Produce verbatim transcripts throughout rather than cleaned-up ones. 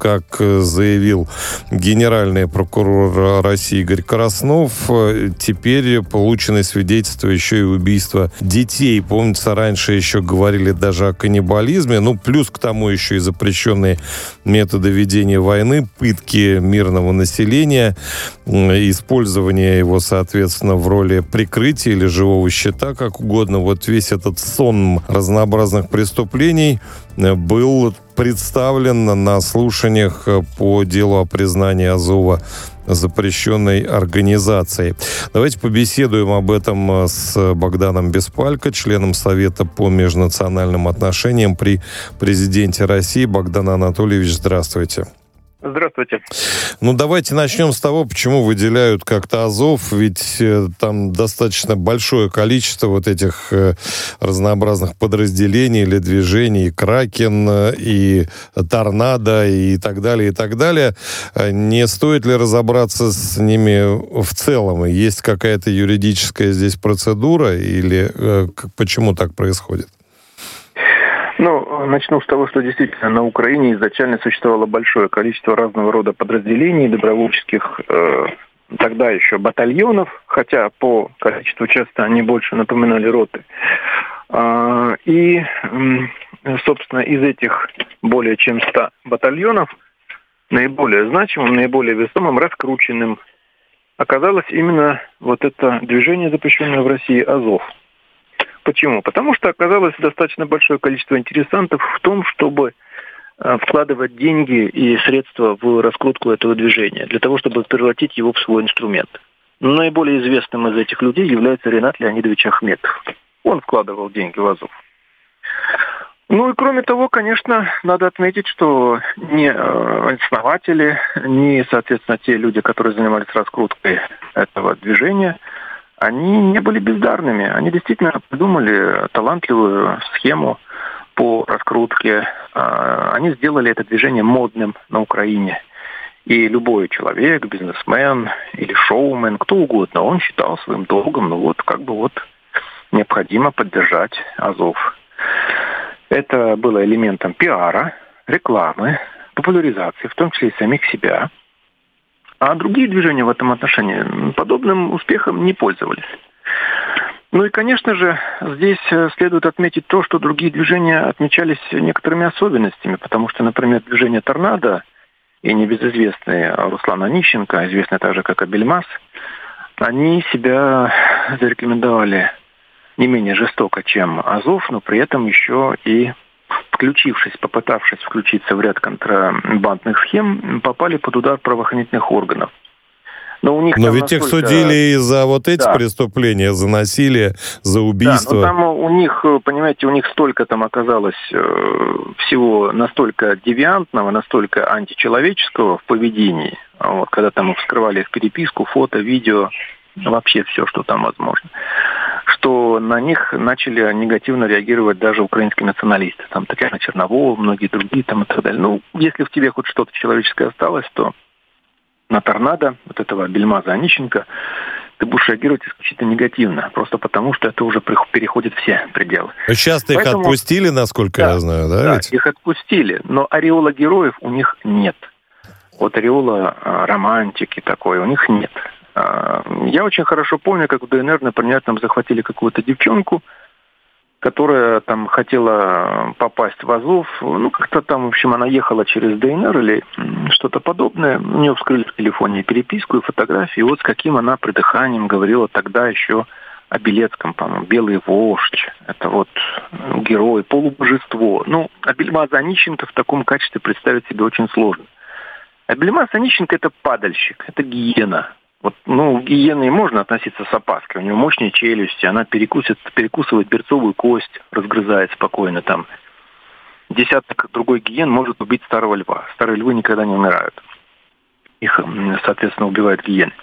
как заявил генеральный прокурор России Игорь Краснов, теперь получены свидетельства еще и убийства детей. Помнится, раньше еще говорили даже о каннибализме. Ну, плюс к тому еще и запрещенные методы ведения войны, пытки мирного населения, использование его, соответственно, в роли прикрытия или живого щита, как угодно. Вот весь этот сон разнообразных преступлений был представлен на слушаниях по делу о признании Азова запрещенной организацией. Давайте побеседуем об этом с Богданом Беспалько, членом Совета по межнациональным отношениям при президенте России. Богдан Анатольевич, здравствуйте. Здравствуйте. Ну, давайте начнем с того, почему выделяют как-то Азов, ведь э, там достаточно большое количество вот этих э, разнообразных подразделений или движений, и Кракен, и Торнадо, и так далее, и так далее. Не стоит ли разобраться с ними в целом? Есть какая-то юридическая здесь процедура или э, почему так происходит? Ну, начну с того, что действительно на Украине изначально существовало большое количество разного рода подразделений, добровольческих, э, тогда еще батальонов, хотя по количеству часто они больше напоминали роты. Э, и, э, собственно, из этих более чем ста батальонов наиболее значимым, наиболее весомым, раскрученным оказалось именно вот это движение, запрещенное в России, Азов. Почему? Потому что оказалось достаточно большое количество интересантов в том, чтобы вкладывать деньги и средства в раскрутку этого движения, для того, чтобы превратить его в свой инструмент. Наиболее известным из этих людей является Ренат Леонидович Ахметов. Он вкладывал деньги в Азов. Ну и кроме того, конечно, надо отметить, что ни основатели, ни, соответственно, те люди, которые занимались раскруткой этого движения, они не были бездарными. Они действительно придумали талантливую схему по раскрутке. Они сделали это движение модным на Украине. И любой человек, бизнесмен или шоумен, кто угодно, он считал своим долгом, ну вот, как бы вот, необходимо поддержать Азов. Это было элементом пиара, рекламы, популяризации, в том числе и самих себя. А другие движения в этом отношении подобным успехом не пользовались. Ну и, конечно же, здесь следует отметить то, что другие движения отмечались некоторыми особенностями, потому что, например, движение «Торнадо» и небезызвестный Руслан Онищенко, известный также как Абельмаз, они себя зарекомендовали не менее жестоко, чем Азов, но при этом еще и включившись, попытавшись включиться в ряд контрабандных схем, попали под удар правоохранительных органов. Но, у них но ведь настолько... их судили и за вот эти да. преступления, за насилие, за убийство. Да, но там у них, понимаете, у них столько там оказалось э, всего настолько девиантного, настолько античеловеческого в поведении, вот, когда там вскрывали их переписку, фото, видео, вообще все, что там возможно, что на них начали негативно реагировать даже украинские националисты. Там Татьяна Черновова, многие другие там и так далее. Ну, если в тебе хоть что-то человеческое осталось, то на «Торнадо», вот этого Абельмаза Онищенко, ты будешь реагировать исключительно негативно, просто потому что это уже переходит все пределы. Сейчас-то Поэтому... их отпустили, насколько да, я знаю, да? Да, ведь? их отпустили, но ореола героев у них нет. Вот ореола а, романтики такой у них нет. Я очень хорошо помню, как в ДНР, например, там захватили какую-то девчонку, которая там хотела попасть в Азов. Ну, как-то там, в общем, она ехала через ДНР или что-то подобное. У нее вскрыли в телефоне переписку и фотографии. И вот с каким она придыханием говорила тогда еще о Белецком, по-моему, «Белый вождь». Это вот герой, полубожество. Ну, Абельмаза Онищенко в таком качестве представить себе очень сложно. Абельмаз Онищенко – это падальщик, это гиена. Вот, ну, к гиене можно относиться с опаской. У нее мощные челюсти, она перекусит, перекусывает берцовую кость, разгрызает спокойно там. Десяток другой гиен может убить старого льва. Старые львы никогда не умирают. Их, соответственно, убивают гиены.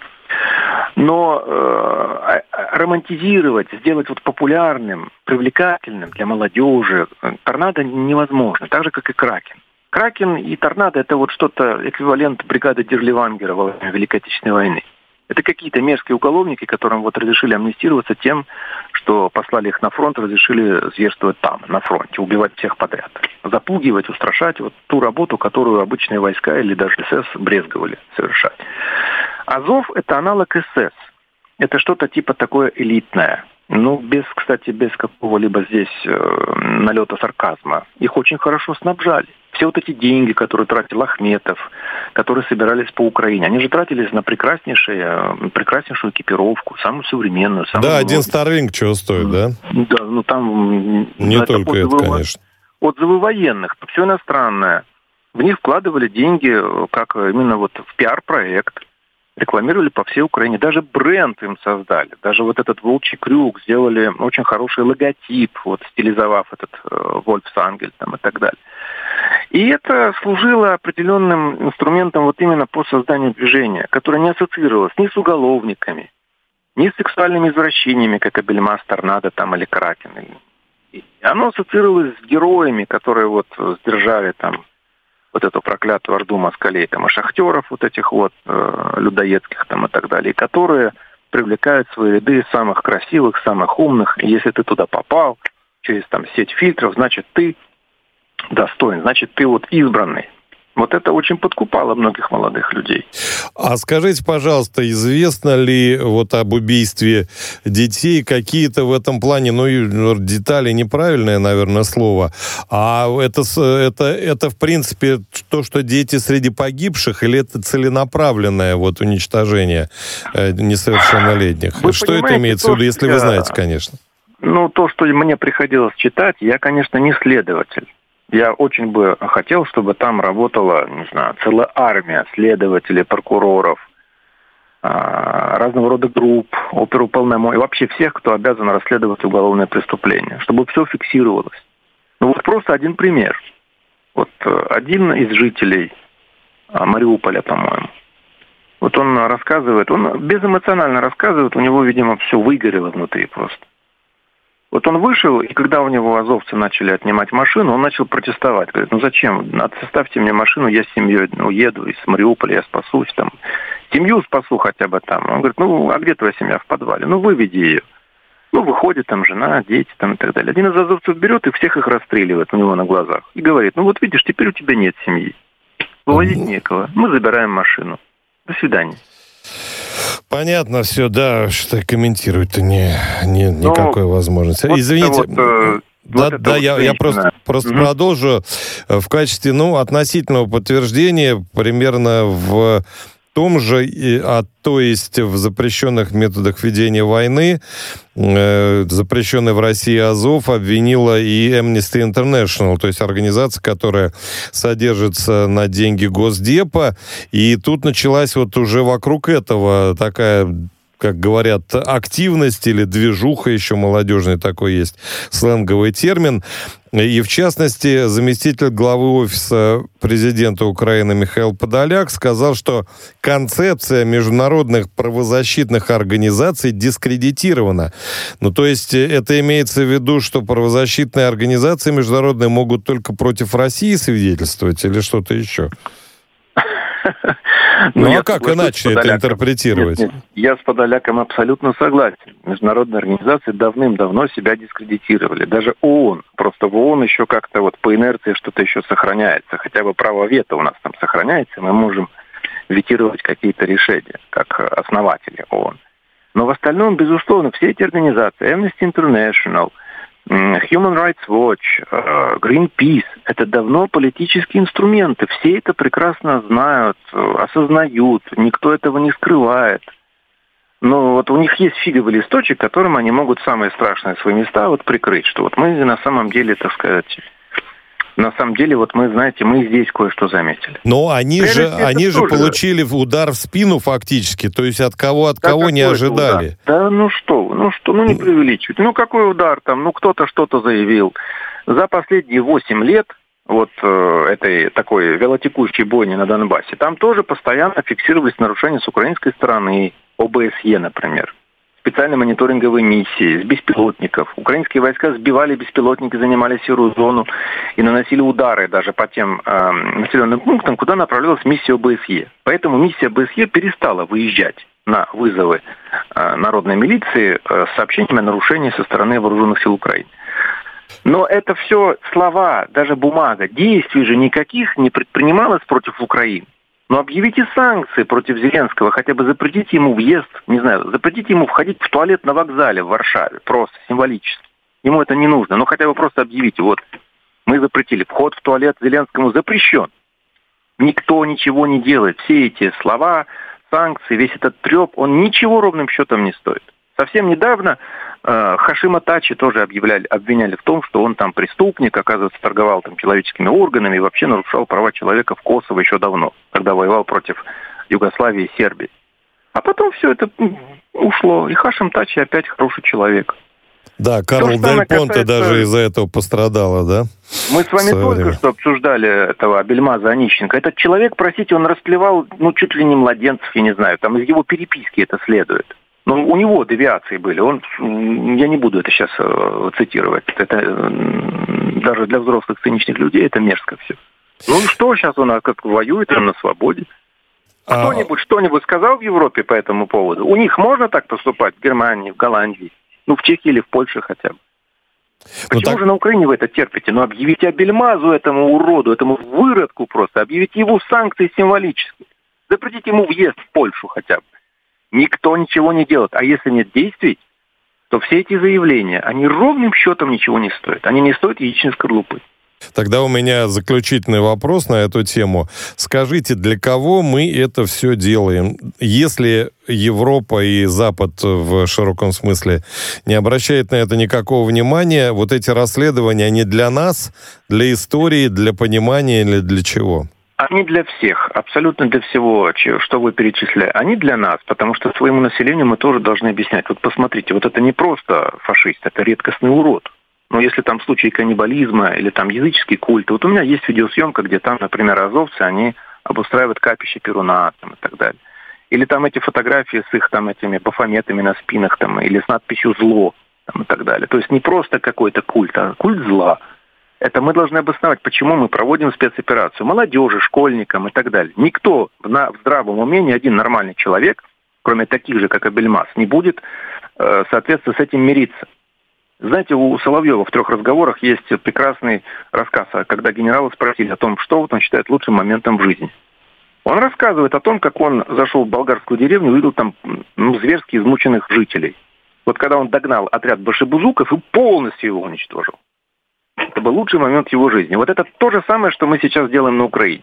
Но э, романтизировать, сделать вот популярным, привлекательным для молодежи «Торнадо» невозможно, так же, как и «Кракен». «Кракен» и «Торнадо» — это вот что-то эквивалент бригады Дерливангера во время Великой Отечественной войны. Это какие-то мерзкие уголовники, которым вот разрешили амнистироваться тем, что послали их на фронт, разрешили зверствовать там, на фронте, убивать всех подряд. Запугивать, устрашать, вот ту работу, которую обычные войска или даже СС брезговали совершать. Азов – это аналог СС. Это что-то типа такое элитное. Ну, без, кстати, без какого-либо здесь э, налета сарказма. Их очень хорошо снабжали. Все вот эти деньги, которые тратил Ахметов, которые собирались по Украине, они же тратились на прекраснейшую, прекраснейшую экипировку, самую современную. Самую да, новую. один Starlink чего стоит, да? Да, ну там... Не это только это, отзывы, конечно. Отзывы военных, все иностранное. В них вкладывали деньги, как именно вот в пиар-проект. Рекламировали по всей Украине. Даже бренд им создали. Даже вот этот волчий крюк сделали очень хороший логотип, вот стилизовав этот э, Вольфсангель там и так далее. И это служило определенным инструментом вот именно по созданию движения, которое не ассоциировалось ни с уголовниками, ни с сексуальными извращениями, как Абельмас, Торнадо там или Кракен. И оно ассоциировалось с героями, которые вот сдержали там вот эту проклятую орду москалей, там, и шахтеров вот этих вот, э, людоедских там и так далее, которые привлекают в свои ряды самых красивых, самых умных. И если ты туда попал через там сеть фильтров, значит, ты достоин, значит, ты вот избранный. Вот это очень подкупало многих молодых людей. А скажите, пожалуйста, известно ли вот об убийстве детей какие-то в этом плане, ну, детали неправильное, наверное, слово, а это, это, это в принципе то, что дети среди погибших, или это целенаправленное вот уничтожение э, несовершеннолетних? Вы что это имеется в виду, если я... вы знаете, конечно? Ну, то, что мне приходилось читать, я, конечно, не следователь. Я очень бы хотел, чтобы там работала, не знаю, целая армия следователей, прокуроров, разного рода групп, оперуполномоченных, и вообще всех, кто обязан расследовать уголовное преступление, чтобы все фиксировалось. Ну вот просто один пример. Вот один из жителей Мариуполя, по-моему, вот он рассказывает, он безэмоционально рассказывает, у него, видимо, все выгорело внутри просто. Вот он вышел, и когда у него азовцы начали отнимать машину, он начал протестовать. Говорит, ну зачем? Оставьте мне машину, я с семьей уеду из Мариуполя, я спасусь там. Семью спасу хотя бы там. Он говорит, ну а где твоя семья в подвале? Ну выведи ее. Ну выходит там жена, дети там и так далее. Один из азовцев берет и всех их расстреливает у него на глазах. И говорит, ну вот видишь, теперь у тебя нет семьи. Вывозить некого. Мы забираем машину. До свидания. Понятно все, да, что комментировать-то не, не, никакой ну, возможности. Вот Извините, вот, э, да, вот да я, я просто, просто угу. продолжу. В качестве ну, относительного подтверждения примерно в том же, а то есть в запрещенных методах ведения войны, э, запрещенный в России Азов обвинила и Amnesty International, то есть организация, которая содержится на деньги Госдепа, и тут началась вот уже вокруг этого такая, как говорят, активность или движуха, еще молодежный такой есть сленговый термин. И, в частности, заместитель главы Офиса президента Украины Михаил Подоляк сказал, что концепция международных правозащитных организаций дискредитирована. Ну, то есть это имеется в виду, что правозащитные организации международные могут только против России свидетельствовать или что-то еще? Ну, а как иначе это интерпретировать? Нет, нет, я с Подоляком абсолютно согласен. Международные организации давным-давно себя дискредитировали. Даже ООН. Просто в ООН еще как-то вот по инерции что-то еще сохраняется. Хотя бы право вето у нас там сохраняется. Мы можем ветировать какие-то решения, как основатели ООН. Но в остальном, безусловно, все эти организации, Amnesty International, Human Rights Watch, Greenpeace – это давно политические инструменты. Все это прекрасно знают, осознают, никто этого не скрывает. Но вот у них есть фиговый листочек, которым они могут самые страшные свои места вот прикрыть, что вот мы на самом деле, так сказать, на самом деле, вот мы, знаете, мы здесь кое-что заметили. Но они Прежде же, они же получили удар в спину фактически, то есть от кого, от да кого не ожидали. Удар? Да ну что вы, ну что, ну не преувеличивайте. Ну какой удар там, ну кто-то что-то заявил. За последние восемь лет вот э, этой такой велотекущей бойни на Донбассе, там тоже постоянно фиксировались нарушения с украинской стороны, ОБСЕ, например. Специальные мониторинговые миссии с беспилотников. Украинские войска сбивали беспилотники, занимали серую зону и наносили удары даже по тем э, населенным пунктам, куда направлялась миссия ОБСЕ. Поэтому миссия ОБСЕ перестала выезжать на вызовы э, народной милиции э, с сообщениями о нарушении со стороны вооруженных сил Украины. Но это все слова, даже бумага. Действий же никаких не предпринималось против Украины. Но объявите санкции против Зеленского, хотя бы запретите ему въезд, не знаю, запретите ему входить в туалет на вокзале в Варшаве, просто символически. Ему это не нужно, но хотя бы просто объявите, вот, мы запретили, вход в туалет Зеленскому запрещен. Никто ничего не делает. Все эти слова, санкции, весь этот треп, он ничего ровным счетом не стоит. Совсем недавно э, Хашима Тачи тоже объявляли, обвиняли в том, что он там преступник, оказывается, торговал там человеческими органами и вообще нарушал права человека в Косово еще давно, когда воевал против Югославии и Сербии. А потом все это ушло, и Хашим Тачи опять хороший человек. Да, Карл Дель Понте даже из-за этого пострадала, да? Мы с вами только время. что обсуждали этого Абельмаза Онищенко. Этот человек, простите, он расплевал, ну, чуть ли не младенцев, я не знаю, там из его переписки это следует. Но у него девиации были. Он, я не буду это сейчас э, цитировать. Это э, даже для взрослых циничных людей это мерзко все. Ну что сейчас он как воюет, он на свободе. А... Кто-нибудь что-нибудь сказал в Европе по этому поводу? У них можно так поступать в Германии, в Голландии? Ну, в Чехии или в Польше хотя бы. Почему ну, так... же на Украине вы это терпите? Ну, объявите Абельмазу, этому уроду, этому выродку просто. Объявите его санкции символически. Запретите ему въезд в Польшу хотя бы. Никто ничего не делает. А если нет действий, то все эти заявления, они ровным счетом ничего не стоят. Они не стоят яичной скорлупы. Тогда у меня заключительный вопрос на эту тему. Скажите, для кого мы это все делаем? Если Европа и Запад в широком смысле не обращает на это никакого внимания, вот эти расследования, они для нас, для истории, для понимания или для чего? Они для всех, абсолютно для всего, что вы перечисляете. Они для нас, потому что своему населению мы тоже должны объяснять. Вот посмотрите, вот это не просто фашист, это редкостный урод. Но если там случаи каннибализма или там языческий культ, вот у меня есть видеосъемка, где там, например, азовцы, они обустраивают капище Перуна там, и так далее. Или там эти фотографии с их там этими бафометами на спинах там, или с надписью «зло» там, и так далее. То есть не просто какой-то культ, а культ зла. Это мы должны обосновать, почему мы проводим спецоперацию. Молодежи, школьникам и так далее. Никто в, на, в здравом уме, ни один нормальный человек, кроме таких же, как Абельмаз, не будет, э, соответственно, с этим мириться. Знаете, у Соловьева в трех разговорах есть прекрасный рассказ, когда генералы спросили о том, что вот он считает лучшим моментом в жизни. Он рассказывает о том, как он зашел в болгарскую деревню и увидел там ну, зверски измученных жителей. Вот когда он догнал отряд башибузуков и полностью его уничтожил. Это был лучший момент его жизни. Вот это то же самое, что мы сейчас делаем на Украине.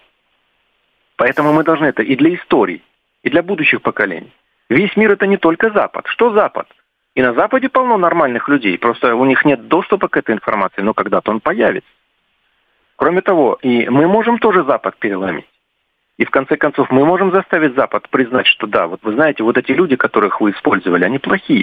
Поэтому мы должны это и для истории, и для будущих поколений. Весь мир это не только Запад. Что Запад? И на Западе полно нормальных людей, просто у них нет доступа к этой информации, но когда-то он появится. Кроме того, и мы можем тоже Запад переломить. И в конце концов мы можем заставить Запад признать, что да, вот вы знаете, вот эти люди, которых вы использовали, они плохие.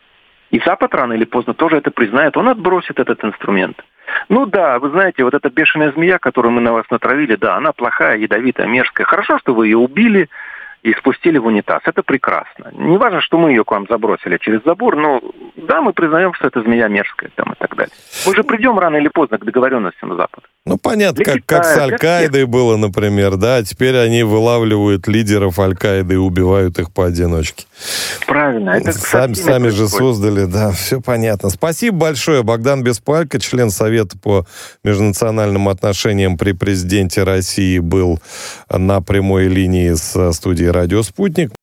И Запад рано или поздно тоже это признает, он отбросит этот инструмент. Ну да, вы знаете, вот эта бешеная змея, которую мы на вас натравили, да, она плохая, ядовитая, мерзкая. Хорошо, что вы ее убили и спустили в унитаз. Это прекрасно. Не важно, что мы ее к вам забросили через забор, но да, мы признаем, что эта змея мерзкая там, и так далее. Мы же придем рано или поздно к договоренности на Запад. Ну, понятно, как, как с Аль-Каидой было, например, да, теперь они вылавливают лидеров Аль-Каиды и убивают их поодиночке. Правильно. Это сами сами же создали, да, все понятно. Спасибо большое. Богдан Беспалько, член Совета по межнациональным отношениям при президенте России, был на прямой линии с студией «Радио Спутник».